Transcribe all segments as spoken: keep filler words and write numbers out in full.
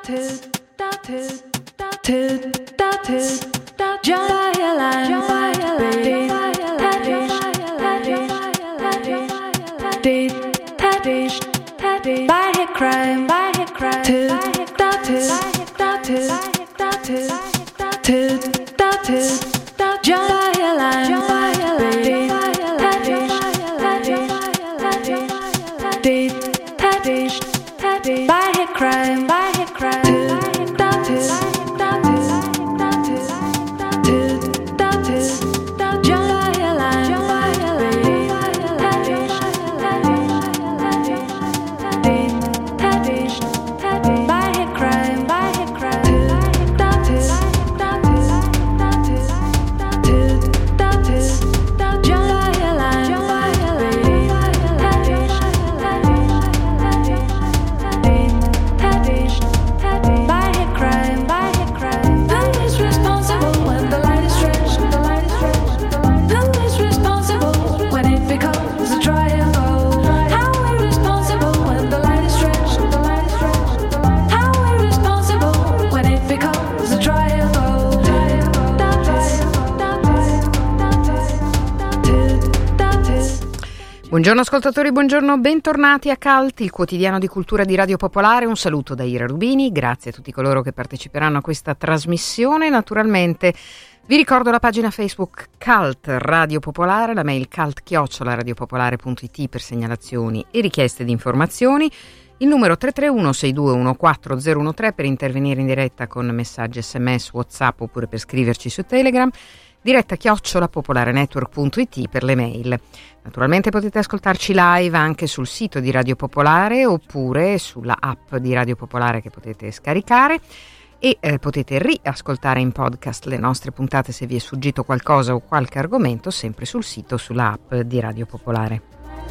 Buongiorno ascoltatori, buongiorno, bentornati a Cult, il quotidiano di cultura di Radio Popolare. Un saluto da Ira Rubini, grazie a tutti coloro che parteciperanno a questa trasmissione. Naturalmente vi ricordo la pagina Facebook Cult Radio Popolare, la mail cult chiocciola radiopopolare punto it per segnalazioni e richieste di informazioni, il numero tre tre uno sei due uno quattro zero uno tre per intervenire in diretta con messaggi sms, WhatsApp oppure per scriverci su Telegram, diretta chiocciola popolarenetwork punto it per le mail. Naturalmente potete ascoltarci live anche sul sito di Radio Popolare oppure sulla app di Radio Popolare che potete scaricare e eh, potete riascoltare in podcast le nostre puntate se vi è sfuggito qualcosa o qualche argomento, sempre sul sito, sulla app di Radio Popolare.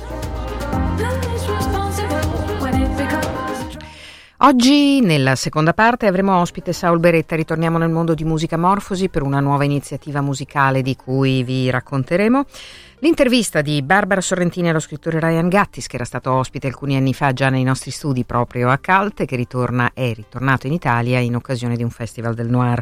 Oggi nella seconda parte avremo ospite Saul Beretta. Ritorniamo nel mondo di Musica Morfosi per una nuova iniziativa musicale di cui vi racconteremo. L'intervista di Barbara Sorrentini allo scrittore Ryan Gattis, che era stato ospite alcuni anni fa già nei nostri studi proprio a Cult e che ritorna, è ritornato in Italia in occasione di un festival del noir.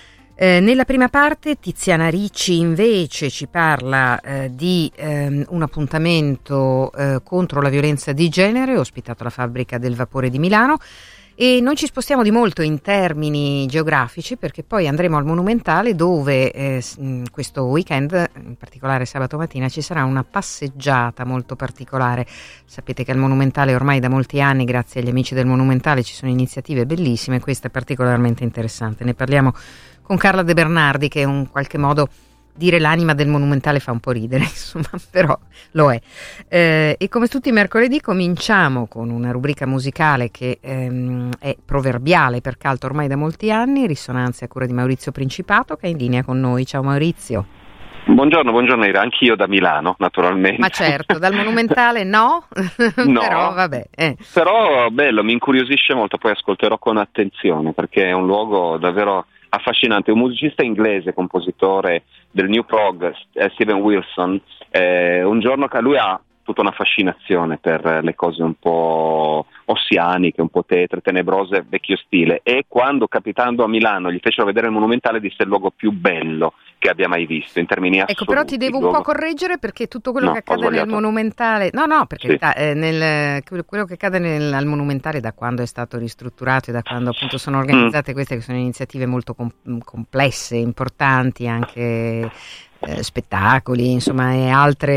Eh, nella prima parte Tiziana Ricci invece ci parla eh, di ehm, un appuntamento eh, contro la violenza di genere ospitato alla Fabbrica del Vapore di Milano, e noi ci spostiamo di molto in termini geografici perché poi andremo al Monumentale dove eh, questo weekend, in particolare sabato mattina, ci sarà una passeggiata molto particolare. Sapete che al Monumentale ormai da molti anni, grazie agli amici del Monumentale, ci sono iniziative bellissime, questa è particolarmente interessante. Ne parliamo con Carla De Bernardi, che in qualche modo dire l'anima del Monumentale fa un po' ridere, insomma, però lo è. Eh, e come tutti i mercoledì cominciamo con una rubrica musicale che ehm, è proverbiale per Cult ormai da molti anni, Risonanze a cura di Maurizio Principato, che è in linea con noi. Ciao Maurizio. Buongiorno, buongiorno Ira, anch'io da Milano naturalmente. Ma certo, dal Monumentale no? No, però vabbè. Eh. Però bello, mi incuriosisce molto, poi ascolterò con attenzione perché è un luogo davvero affascinante. Un musicista inglese, compositore del New Prog, Steven Wilson, eh, un giorno che lui ha tutta una fascinazione per le cose un po' ossianiche, un po' tetre, tenebrose, vecchio stile, e quando capitando a Milano gli fecero vedere il Monumentale disse il luogo più bello che abbia mai visto in termini assoluti. Ecco, però ti devo un luogo... po' correggere perché tutto quello no, che accade nel Monumentale, no no perché sì. eh, nel, quello che accade nel, al Monumentale da quando è stato ristrutturato e da quando appunto sono organizzate mm. queste che sono iniziative molto com- complesse, importanti, anche Eh, spettacoli, insomma, e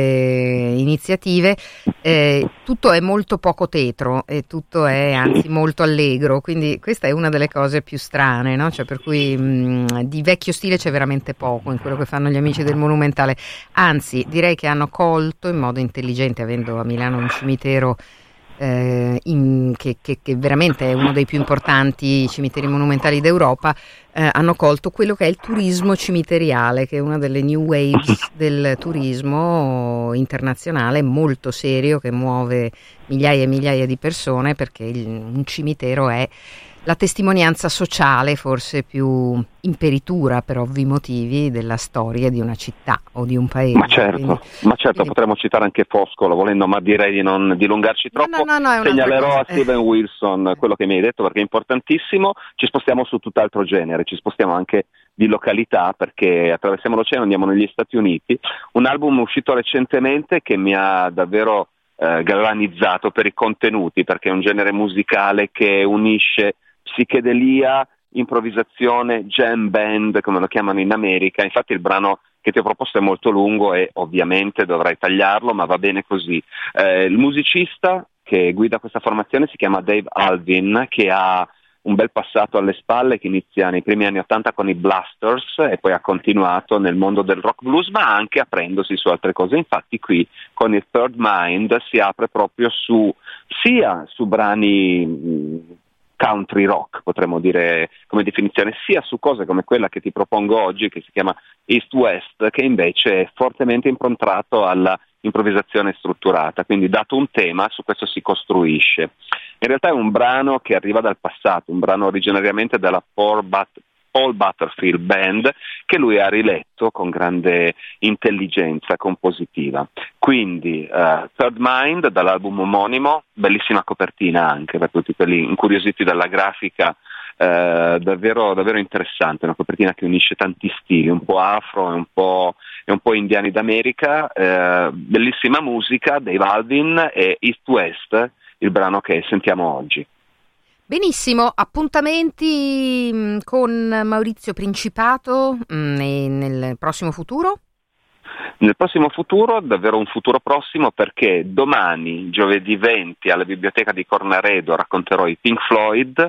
altre iniziative, eh, tutto è molto poco tetro e tutto è anzi molto allegro, quindi questa è una delle cose più strane, no? Cioè, per cui mh, di vecchio stile c'è veramente poco in quello che fanno gli amici del Monumentale, anzi direi che hanno colto in modo intelligente, avendo a Milano un cimitero Eh, in, che, che, che veramente è uno dei più importanti cimiteri monumentali d'Europa, eh, hanno colto quello che è il turismo cimiteriale, che è una delle new waves del turismo internazionale, molto serio, che muove migliaia e migliaia di persone, perché il, un cimitero è la testimonianza sociale forse più imperitura, per ovvi motivi, della storia di una città o di un paese. Ma certo, quindi, ma certo quindi... potremmo citare anche Foscolo, volendo, ma direi di non dilungarci troppo. No, no, no, no, Segnalerò a Steven eh. Wilson quello che mi hai detto, perché è importantissimo. Ci spostiamo su tutt'altro genere, ci spostiamo anche di località, perché attraversiamo l'oceano, andiamo negli Stati Uniti. Un album uscito recentemente che mi ha davvero eh, galvanizzato per i contenuti, perché è un genere musicale che unisce psichedelia, improvvisazione, jam band, come lo chiamano in America. Infatti il brano che ti ho proposto è molto lungo e ovviamente dovrai tagliarlo, ma va bene così. Eh, il musicista che guida questa formazione si chiama Dave Alvin, che ha un bel passato alle spalle, che inizia nei primi anni ottanta con i Blasters e poi ha continuato nel mondo del rock blues, ma anche aprendosi su altre cose. Infatti qui con il Third Mind si apre proprio su sia su brani mh, country rock, potremmo dire come definizione, sia su cose come quella che ti propongo oggi, che si chiama East West, che invece è fortemente improntato alla improvvisazione strutturata, quindi dato un tema, su questo si costruisce. In realtà è un brano che arriva dal passato, un brano originariamente della Paul, But- Paul Butterfield Band, che lui ha riletto con grande intelligenza compositiva. Quindi uh, Third Mind, dall'album omonimo, bellissima copertina anche per tutti quelli incuriositi dalla grafica, uh, davvero, davvero interessante, una copertina che unisce tanti stili, un po' afro e un po', e un po' indiani d'America, uh, bellissima musica, Dave Alvin e East West, il brano che sentiamo oggi. Benissimo, appuntamenti mh, con Maurizio Principato mh, nel prossimo futuro? Nel prossimo futuro, davvero un futuro prossimo, perché domani, giovedì venti, alla Biblioteca di Cornaredo racconterò i Pink Floyd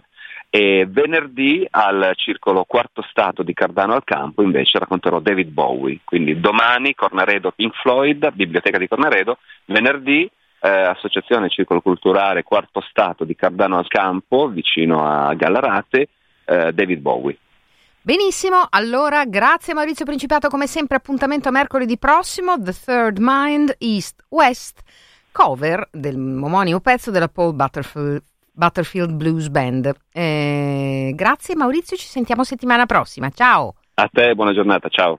e venerdì al Circolo Quarto Stato di Cardano al Campo invece racconterò David Bowie. Quindi domani Cornaredo Pink Floyd, Biblioteca di Cornaredo, venerdì Eh, Associazione Circolo Culturale Quarto Stato di Cardano al Campo, vicino a Gallarate, eh, David Bowie. Benissimo, allora grazie Maurizio Principato, come sempre appuntamento a mercoledì prossimo, The Third Mind, East West, cover del omonimo pezzo della Paul Butterfield, Butterfield Blues Band. Eh, grazie Maurizio, ci sentiamo settimana prossima, ciao! A te, buona giornata, ciao!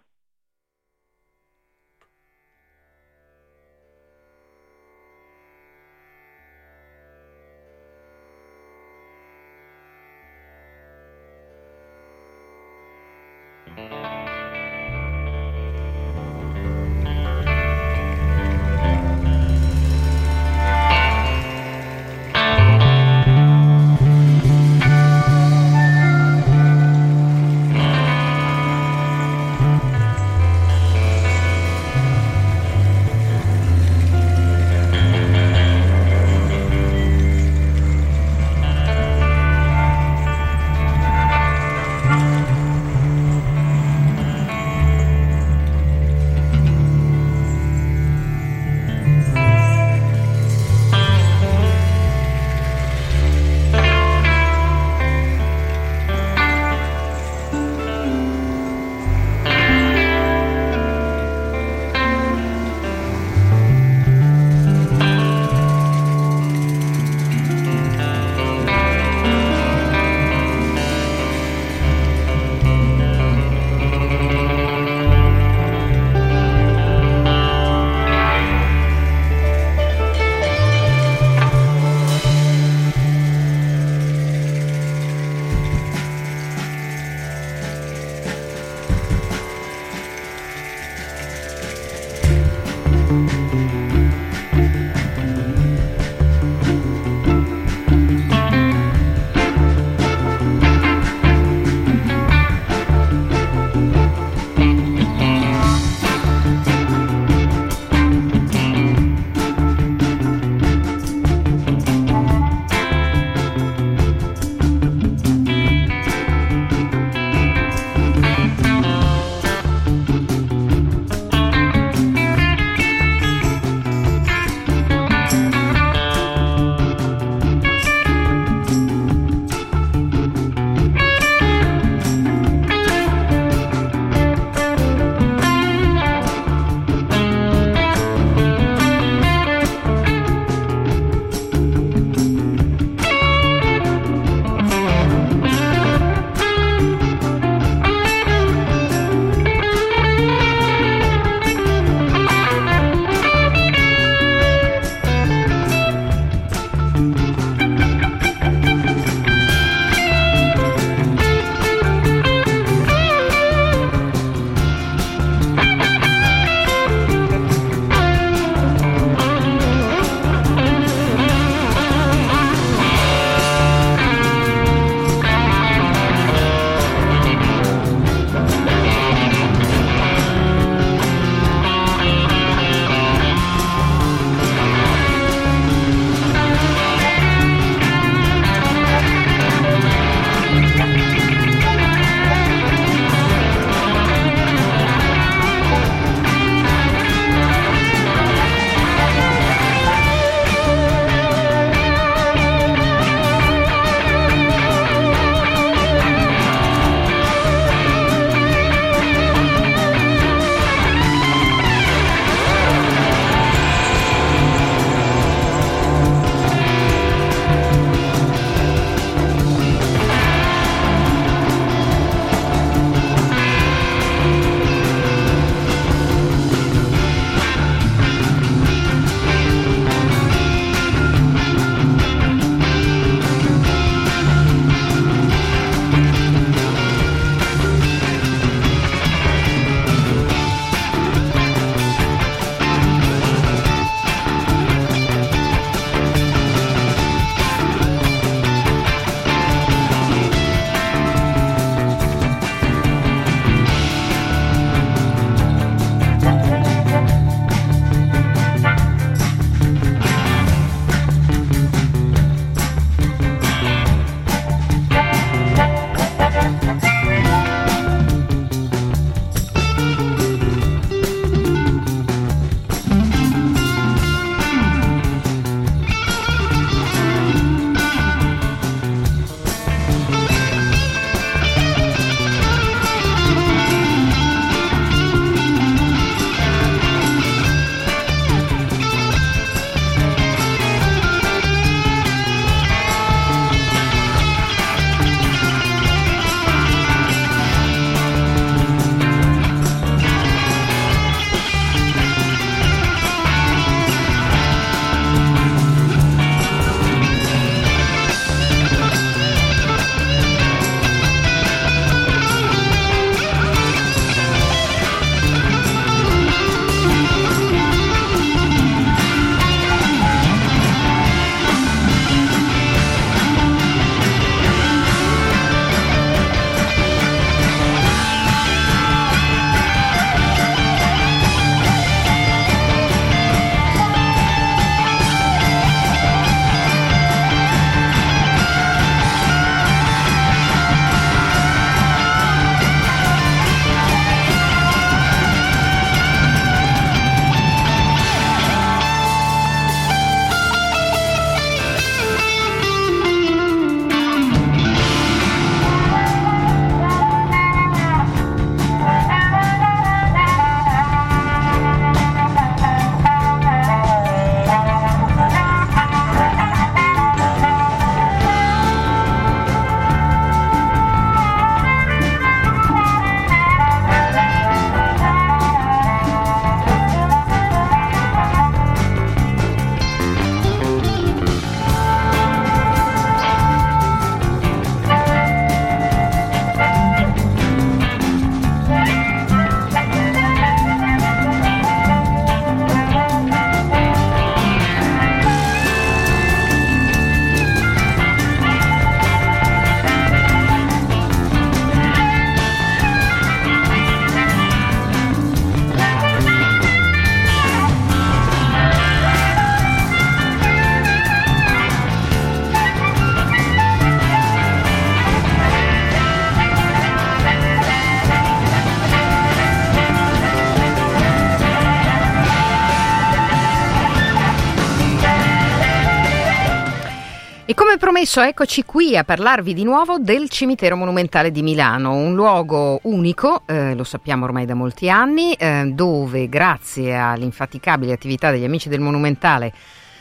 promesso, eccoci qui a parlarvi di nuovo del Cimitero Monumentale di Milano, un luogo unico, eh, lo sappiamo ormai da molti anni, eh, dove grazie all'infaticabile attività degli amici del Monumentale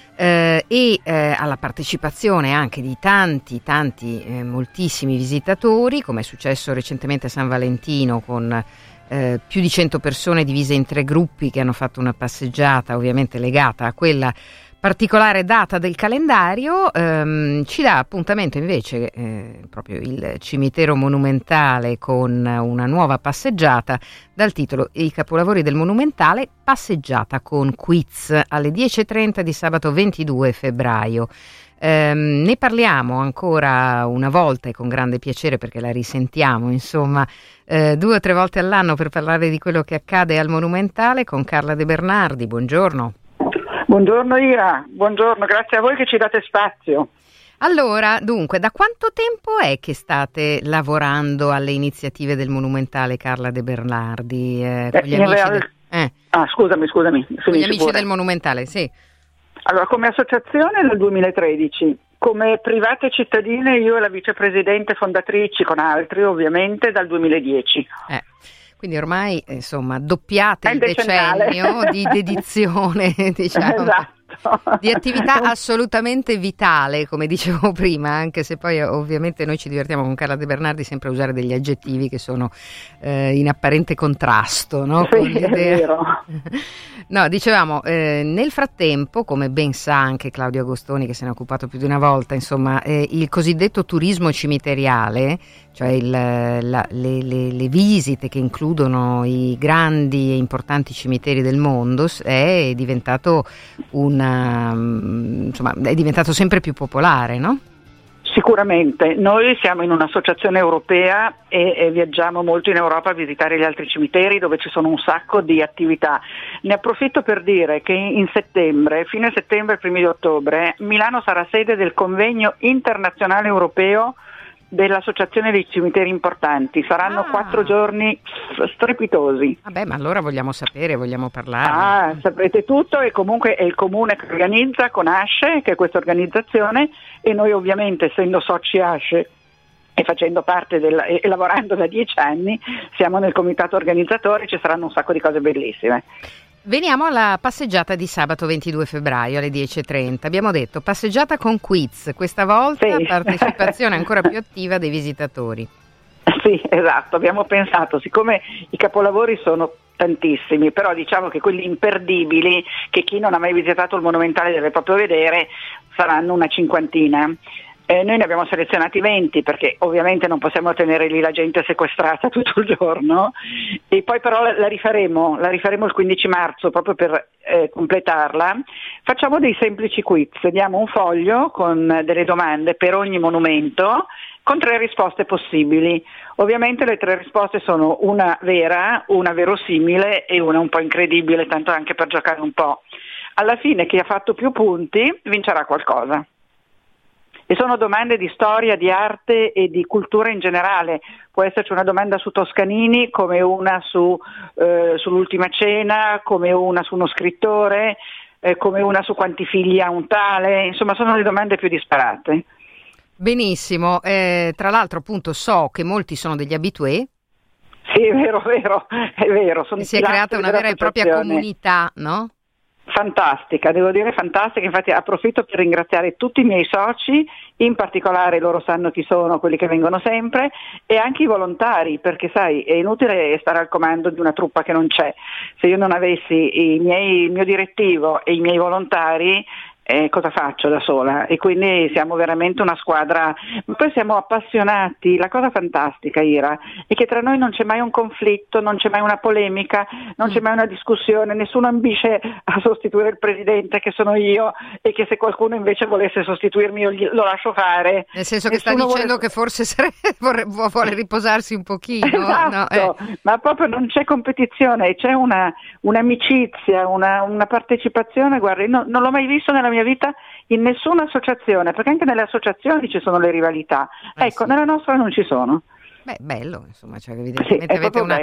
eh, e eh, alla partecipazione anche di tanti, tanti, eh, moltissimi visitatori, come è successo recentemente a San Valentino con eh, più di cento persone divise in tre gruppi che hanno fatto una passeggiata ovviamente legata a quella particolare data del calendario, ehm, ci dà appuntamento invece eh, proprio il Cimitero Monumentale con una nuova passeggiata dal titolo I capolavori del Monumentale, passeggiata con quiz alle dieci e trenta di sabato ventidue febbraio. Ehm, ne parliamo ancora una volta e con grande piacere perché la risentiamo, insomma, eh, due o tre volte all'anno per parlare di quello che accade al Monumentale con Carla De Bernardi. Buongiorno. Buongiorno Ira, buongiorno, grazie a voi che ci date spazio. Allora, dunque, da quanto tempo è che state lavorando alle iniziative del Monumentale, Carla De Bernardi? Eh, con gli eh, amici real... del... eh. Ah, scusami, scusami. Con gli amici pure. del Monumentale, sì. Allora, come associazione nel duemilatredici, come private cittadine io e la vicepresidente fondatrici con altri ovviamente dal duemiladieci. Eh. Quindi ormai, insomma, doppiate È il decennale. decennio di dedizione, diciamo, esatto. di attività assolutamente vitale, come dicevo prima, anche se poi ovviamente noi ci divertiamo con Carla De Bernardi sempre a usare degli aggettivi che sono eh, in apparente contrasto, no? Sì, Con l'idea... è vero. No, dicevamo, eh, nel frattempo, come ben sa anche Claudio Agostoni che se ne è occupato più di una volta, insomma, eh, il cosiddetto turismo cimiteriale, cioè il, la, le, le, le visite che includono i grandi e importanti cimiteri del mondo, è diventato una, insomma, è diventato sempre più popolare, no? Sicuramente, noi siamo in un'associazione europea e, e viaggiamo molto in Europa a visitare gli altri cimiteri dove ci sono un sacco di attività. Ne approfitto per dire che in settembre, fine settembre, primi di ottobre, Milano sarà sede del convegno internazionale europeo dell'Associazione dei Cimiteri Importanti. Saranno ah. quattro giorni strepitosi. Vabbè, ma allora vogliamo sapere, vogliamo parlare. Ah, saprete tutto, e comunque è il comune che organizza con ASCE, che è questa organizzazione, e noi ovviamente essendo soci ASCE e facendo parte del, e lavorando da dieci anni siamo nel comitato organizzatore, ci saranno un sacco di cose bellissime. Veniamo alla passeggiata di sabato ventidue febbraio alle dieci e trenta. Abbiamo detto passeggiata con quiz, questa volta sì. partecipazione ancora più attiva dei visitatori. Sì, esatto, abbiamo pensato, siccome i capolavori sono tantissimi, però diciamo che quelli imperdibili, che chi non ha mai visitato il Monumentale deve proprio vedere, saranno una cinquantina. Eh, noi ne abbiamo selezionati venti perché ovviamente non possiamo tenere lì la gente sequestrata tutto il giorno, e poi però la, la rifaremo, la rifaremo il quindici marzo proprio per eh, completarla. Facciamo dei semplici quiz, diamo un foglio con delle domande per ogni monumento con tre risposte possibili. Ovviamente le tre risposte sono una vera, una verosimile e una un po' incredibile, tanto anche per giocare un po'. Alla fine chi ha fatto più punti vincerà qualcosa. E sono domande di storia, di arte e di cultura in generale. Può esserci una domanda su Toscanini, come una su, eh, sull'Ultima Cena, come una su uno scrittore, eh, come una su quanti figli ha un tale. Insomma, sono le domande più disparate. Benissimo. Eh, tra l'altro, appunto, so che molti sono degli habitué. Sì, è vero, vero, è vero. Sono si è creata una vera e propria comunità, no? Fantastica, devo dire fantastica, infatti approfitto per ringraziare tutti i miei soci, in particolare loro sanno chi sono, quelli che vengono sempre, e anche i volontari, perché sai, è inutile stare al comando di una truppa che non c'è. Se io non avessi i miei, il mio direttivo e i miei volontari, eh, cosa faccio da sola? E quindi siamo veramente una squadra, ma poi siamo appassionati. La cosa fantastica, Ira, è che tra noi non c'è mai un conflitto, non c'è mai una polemica, non c'è mai una discussione, nessuno ambisce a sostituire il presidente che sono io, e che se qualcuno invece volesse sostituirmi io lo lascio fare. Nel senso che sta dicendo vuole... che forse sarebbe, vorre, vuole riposarsi un pochino. Esatto, no, eh. ma proprio non c'è competizione, c'è una, un'amicizia, una, una partecipazione, guarda, no, non l'ho mai visto nella mia vita in nessuna associazione, perché anche nelle associazioni ci sono le rivalità, eh ecco, sì. Nella nostra non ci sono. Beh, bello, insomma, cioè evidentemente sì, avete una, bello.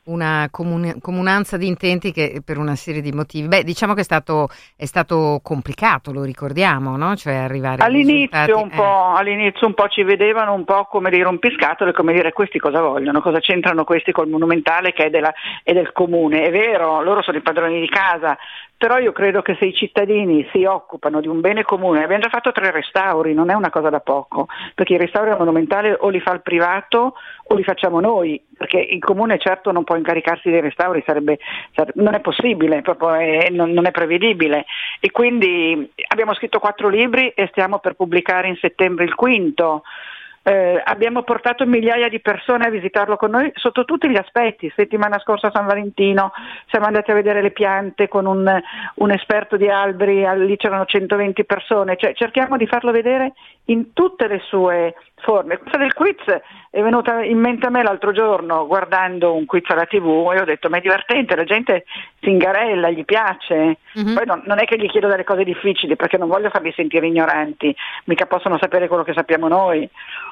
una comune, comunanza di intenti che per una serie di motivi. Beh, diciamo che è stato, è stato complicato, lo ricordiamo, no? Cioè arrivare all'inizio un eh. po', all'inizio un po' ci vedevano un po' come dei rompiscatole, come dire questi cosa vogliono, cosa c'entrano questi col monumentale che è, della, è del comune. È vero, loro sono i padroni di casa, però io credo che se i cittadini si occupano di un bene comune, abbiamo già fatto tre restauri, non è una cosa da poco, perché i restauri al monumentale o li fa il privato o li facciamo noi, perché il comune certo non può incaricarsi dei restauri, sarebbe, sarebbe non è possibile, proprio è, non, non è prevedibile, e quindi abbiamo scritto quattro libri e stiamo per pubblicare in settembre il quinto. Eh, abbiamo portato migliaia di persone a visitarlo con noi sotto tutti gli aspetti. Settimana scorsa a San Valentino siamo andati a vedere le piante con un, un esperto di alberi, lì c'erano centoventi persone, cioè cerchiamo di farlo vedere in tutte le sue forme. Questa del quiz è venuta in mente a me l'altro giorno guardando un quiz alla tivù e ho detto ma è divertente, la gente si ingarella, gli piace. Mm-hmm. Poi non, non è che gli chiedo delle cose difficili perché non voglio farli sentire ignoranti, mica possono sapere quello che sappiamo noi.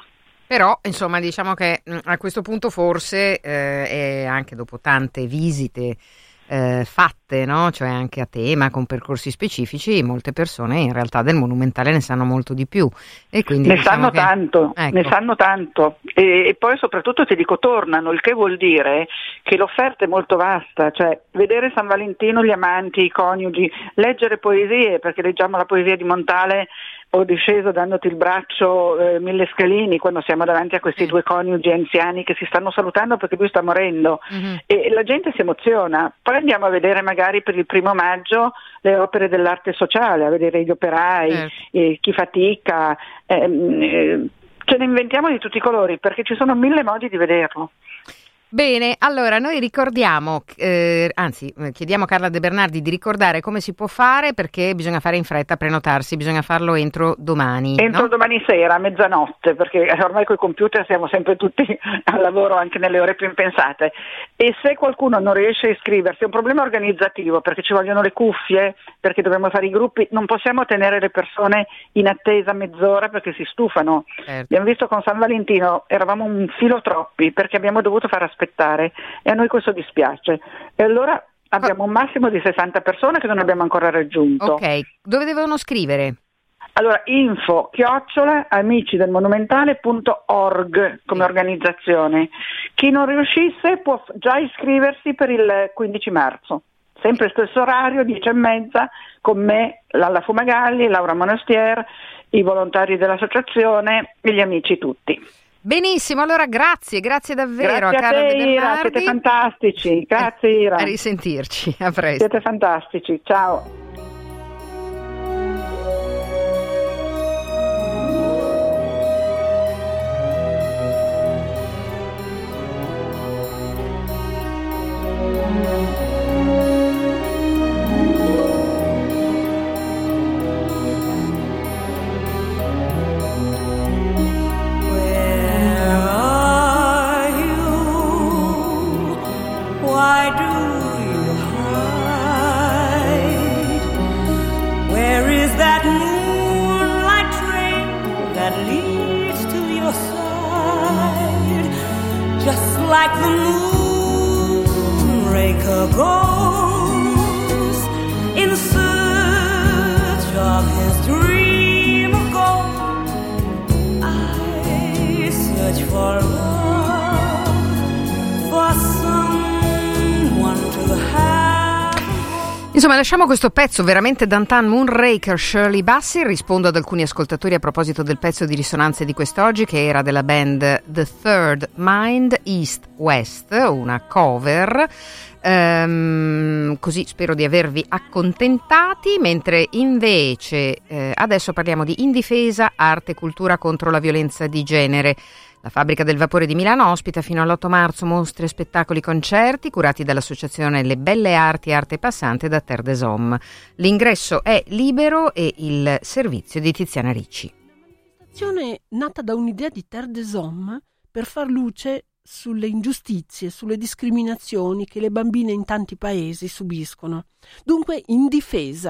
Però, insomma, diciamo che a questo punto forse, eh, è anche dopo tante visite eh, fatte, no? Cioè anche a tema, con percorsi specifici, molte persone in realtà del monumentale ne sanno molto di più. E quindi ne diciamo sanno che, tanto, ecco. ne sanno tanto. E, e poi soprattutto ti dico tornano, il che vuol dire che l'offerta è molto vasta, cioè vedere San Valentino, gli amanti, i coniugi, leggere poesie, perché leggiamo la poesia di Montale. Ho disceso dandoti il braccio eh, mille scalini quando siamo davanti a questi mm. due coniugi anziani che si stanno salutando perché lui sta morendo, mm-hmm. e la gente si emoziona. Poi andiamo a vedere magari per il primo maggio le opere dell'arte sociale, a vedere gli operai, mm. eh, chi fatica, ehm, eh, ce ne inventiamo di tutti i colori perché ci sono mille modi di vederlo. Bene, allora noi ricordiamo, eh, anzi chiediamo a Carla De Bernardi di ricordare come si può fare, perché bisogna fare in fretta, prenotarsi, bisogna farlo entro domani. Entro no? domani sera, a mezzanotte, perché ormai coi computer siamo sempre tutti al lavoro anche nelle ore più impensate. E se qualcuno non riesce a iscriversi, è un problema organizzativo, perché ci vogliono le cuffie, perché dobbiamo fare i gruppi, non possiamo tenere le persone in attesa mezz'ora perché si stufano. Certo. Abbiamo visto con San Valentino, eravamo un filo troppi perché abbiamo dovuto fare aspettare e a noi questo dispiace, e allora abbiamo un massimo di sessanta persone che non abbiamo ancora raggiunto. Ok, dove devono scrivere? Allora info chiocciola amici del monumentale punto org come sì. organizzazione. Chi non riuscisse può già iscriversi per il quindici marzo, sempre stesso orario, dieci e mezza, con me, Lalla Fumagalli, Laura Monastier, i volontari dell'associazione e gli amici tutti. Benissimo, allora grazie, grazie davvero grazie a Carla a te, De Bernardi. Ira, siete fantastici, grazie Ira. A risentirci, a presto. Siete fantastici, ciao. Like the moonraker goes in search of his dream of gold, I search for love, for someone to have. Insomma, lasciamo questo pezzo veramente Dantan, Moonraker, Shirley Bassey. Rispondo ad alcuni ascoltatori a proposito del pezzo di risonanze di quest'oggi, che era della band The Third Mind, East West, una cover. Ehm, così spero di avervi accontentati, mentre invece eh, adesso parliamo di Indifesa, arte e cultura contro la violenza di genere. La Fabbrica del Vapore di Milano ospita fino all'otto marzo mostre, spettacoli, concerti curati dall'associazione Le Belle Arti Arte Passante da Terre des Hommes. L'ingresso è libero e il servizio di Tiziana Ricci. Stazione nata da un'idea di Terre des Hommes per far luce sulle ingiustizie, sulle discriminazioni che le bambine in tanti paesi subiscono. Dunque Indifesa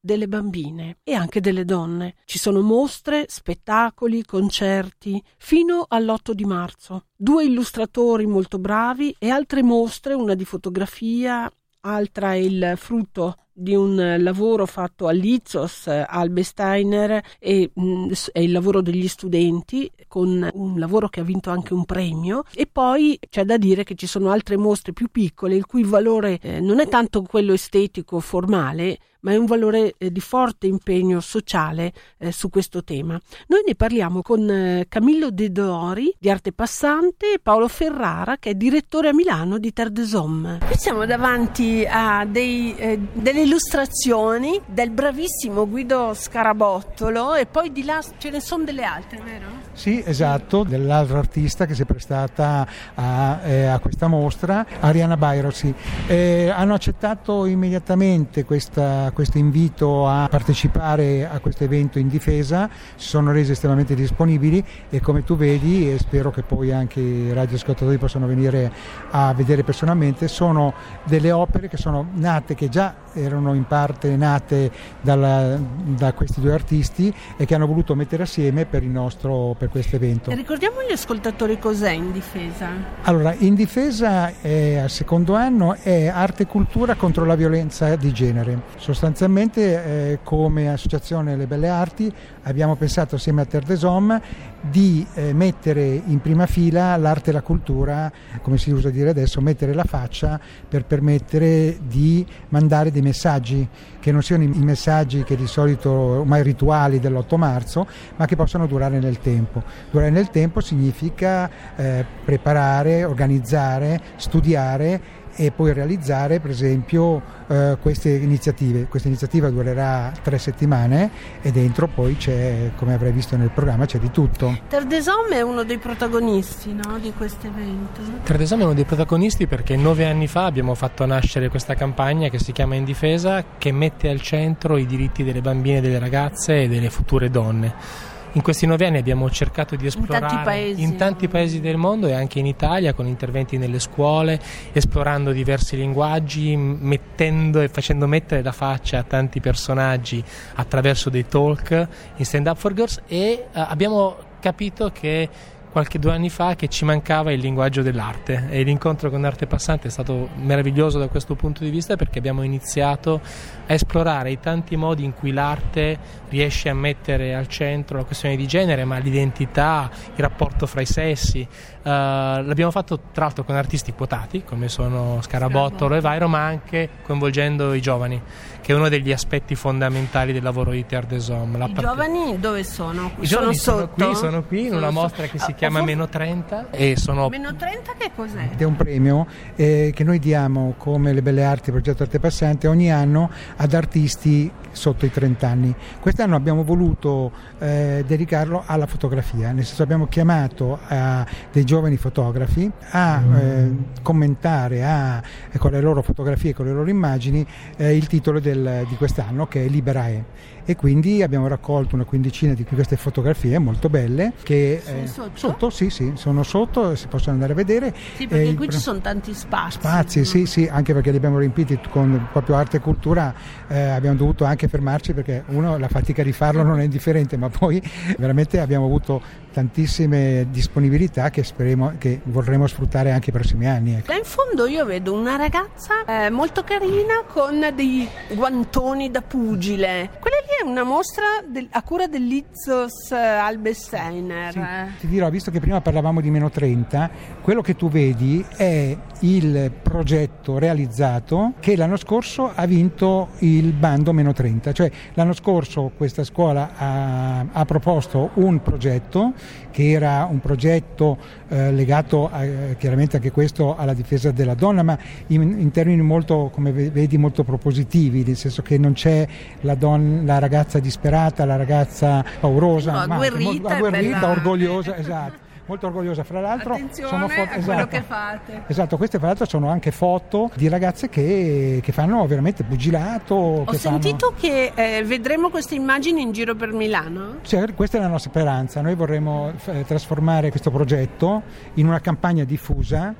delle bambine e anche delle donne. Ci sono mostre, spettacoli, concerti, fino all'otto di marzo. Due illustratori molto bravi e altre mostre, una di fotografia, altra è il frutto di un lavoro fatto all'Izzos Albesteiner e mh, è il lavoro degli studenti, con un lavoro che ha vinto anche un premio. E poi c'è da dire che ci sono altre mostre più piccole il cui valore eh, non è tanto quello estetico formale, ma è un valore eh, di forte impegno sociale eh, su questo tema. Noi ne parliamo con eh, Camillo De Dori di Arte Passante e Paolo Ferrara, che è direttore a Milano di Terre des Hommes. Qui siamo davanti a dei, eh, delle illustrazioni del bravissimo Guido Scarabottolo e poi di là ce ne sono delle altre, vero? Sì, esatto, dell'altro artista che si è prestata a, eh, a questa mostra, Arianna Bairosi. Eh, hanno accettato immediatamente questa questo invito a partecipare a questo evento in difesa, si sono resi estremamente disponibili e come tu vedi, e spero che poi anche i radioascoltatori possano venire a vedere personalmente, sono delle opere che sono nate, che già erano in parte nate dalla, da questi due artisti e che hanno voluto mettere assieme per il nostro per questo evento. E ricordiamo agli ascoltatori cos'è In Difesa? Allora, In Difesa è, al secondo anno è arte e cultura contro la violenza di genere. Sostanzialmente eh, come associazione Le Belle Arti abbiamo pensato assieme a Terre des Hommes di eh, mettere in prima fila l'arte e la cultura, come si usa dire adesso, mettere la faccia per permettere di mandare dei messaggi che non siano i messaggi che di solito ormai rituali dell'otto marzo, ma che possano durare nel tempo. Durare nel tempo significa eh, preparare, organizzare, studiare e poi realizzare per esempio eh, queste iniziative. Questa iniziativa durerà tre settimane e dentro poi c'è, come avrai visto nel programma, c'è di tutto. Terre des Hommes è uno dei protagonisti, no, di questo evento. Terre des Hommes è uno dei protagonisti perché nove anni fa abbiamo fatto nascere questa campagna che si chiama In Difesa, che mette al centro i diritti delle bambine, delle ragazze e delle future donne. In questi nove anni abbiamo cercato di esplorare in tanti paesi, in tanti paesi del mondo e anche in Italia, con interventi nelle scuole, esplorando diversi linguaggi, mettendo e facendo mettere la faccia a tanti personaggi attraverso dei talk in Stand Up for Girls, e uh, abbiamo capito che qualche due anni fa che ci mancava il linguaggio dell'arte, e l'incontro con Arte Passante è stato meraviglioso da questo punto di vista, perché abbiamo iniziato a esplorare i tanti modi in cui l'arte riesce a mettere al centro la questione di genere, ma l'identità, il rapporto fra i sessi. Uh, l'abbiamo fatto tra l'altro con artisti quotati come sono Scarabottolo e Vairo, ma anche coinvolgendo i giovani, che è uno degli aspetti fondamentali del lavoro di Terre des Hommes. La I part... giovani dove sono? I sono giovani sotto? sono qui, sono qui in sono una so... mostra che si ah, chiama for... Meno trenta e sono... Meno trenta che cos'è? È un premio eh, che noi diamo come Le Belle Arti, progetto Arte Passante, ogni anno ad artisti sotto i trenta anni. Quest'anno abbiamo voluto eh, dedicarlo alla fotografia, nel senso abbiamo chiamato a dei giovani fotografi a eh, commentare a, eh, con le loro fotografie e con le loro immagini eh, il titolo del, di quest'anno, che è Liberae. E quindi abbiamo raccolto una quindicina di queste fotografie molto belle che sono eh, sotto? sotto sì sì sono sotto, si possono andare a vedere. Sì, perché eh, qui ci sono tanti spazi. Spazi, no? sì, sì, anche perché li abbiamo riempiti con proprio arte e cultura, eh, abbiamo dovuto anche fermarci perché uno, la fatica di farlo non è indifferente, ma poi veramente abbiamo avuto tantissime disponibilità che speriamo, che vorremmo sfruttare anche i prossimi anni. Ecco. Là in fondo io vedo una ragazza eh, molto carina con dei guantoni da pugile. Quella lì è una mostra del, a cura dell'Izzos Albesteiner. Sì, ti dirò, visto che prima parlavamo di Meno trenta, quello che tu vedi è il progetto realizzato che l'anno scorso ha vinto il bando Meno trenta, cioè l'anno scorso questa scuola ha, ha proposto un progetto che era un progetto eh, legato a, chiaramente anche questo alla difesa della donna, ma in, in termini molto, come vedi, molto propositivi, nel senso che non c'è la, donna, la ragazza disperata, la ragazza paurosa, no, ma agguerrita, anche, agguerrita bella... orgogliosa, esatto. Molto orgogliosa, fra l'altro. Attenzione sono foto, a esatto, quello che fate. Esatto, queste fra l'altro sono anche foto di ragazze che, che fanno veramente pugilato. Ho che sentito fanno... che eh, vedremo queste immagini in giro per Milano. Cioè, questa è la nostra speranza. Noi vorremmo eh, trasformare questo progetto in una campagna diffusa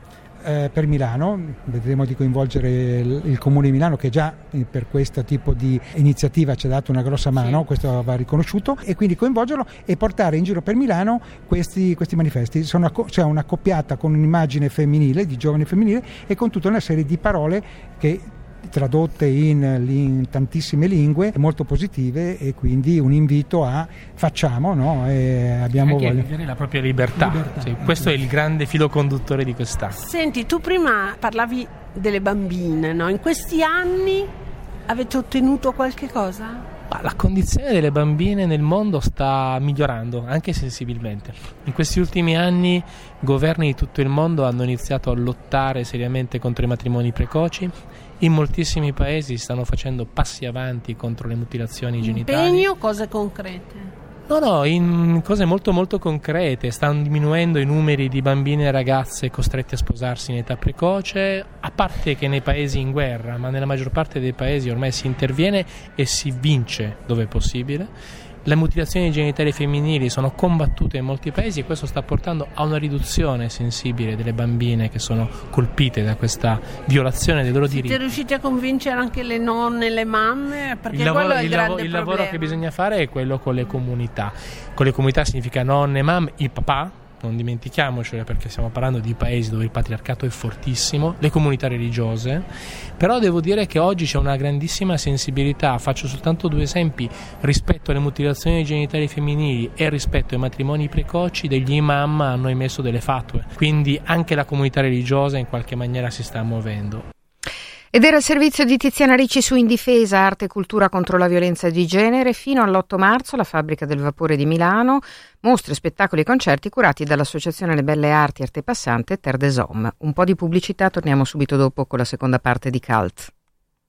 eh, per Milano, vedremo di coinvolgere il, il Comune di Milano, che già eh, per questo tipo di iniziativa ci ha dato una grossa mano, sì. Questo va riconosciuto, e quindi coinvolgerlo e portare in giro per Milano questi, questi manifesti. Sono c'è cioè una accoppiata con un'immagine femminile, di giovane femminile, e con tutta una serie di parole che tradotte in, in tantissime lingue, molto positive, e quindi un invito a facciamo, no? E abbiamo anche voglia. vivere la propria libertà, libertà. Sì, questo è il grande filo conduttore di quest'anno. Senti, tu prima parlavi delle bambine, no? In questi anni avete ottenuto qualche cosa? La condizione delle bambine nel mondo sta migliorando, anche sensibilmente. In questi ultimi anni governi di tutto il mondo hanno iniziato a lottare seriamente contro i matrimoni precoci. In moltissimi paesi stanno facendo passi avanti contro le mutilazioni genitali. Impegno, cose concrete? No, no, in cose molto molto concrete. Stanno diminuendo i numeri di bambine e ragazze costrette a sposarsi in età precoce, a parte che nei paesi in guerra, ma nella maggior parte dei paesi ormai si interviene e si vince dove è possibile. Le mutilazioni genitali femminili sono combattute in molti paesi e questo sta portando a una riduzione sensibile delle bambine che sono colpite da questa violazione dei loro diritti. Siete riusciti a convincere anche le nonne, le mamme? Perché il lavoro, quello è il, il, grande lav- il problema. lavoro che bisogna fare è quello con le comunità. Con le comunità significa nonne, mamme, il papà, non dimentichiamocelo, perché stiamo parlando di paesi dove il patriarcato è fortissimo, le comunità religiose. Però devo dire che oggi c'è una grandissima sensibilità, faccio soltanto due esempi, rispetto alle mutilazioni genitali femminili e rispetto ai matrimoni precoci. Degli imam hanno emesso delle fatwe, quindi anche la comunità religiosa in qualche maniera si sta muovendo. Ed era il servizio di Tiziana Ricci su Indifesa, arte e cultura contro la violenza di genere. Fino all'otto marzo la Fabbrica del Vapore di Milano, mostre, spettacoli e concerti curati dall'Associazione Le Belle Arti Arte Passante e Terre des Hommes. Un po' di pubblicità, torniamo subito dopo con la seconda parte di Cult.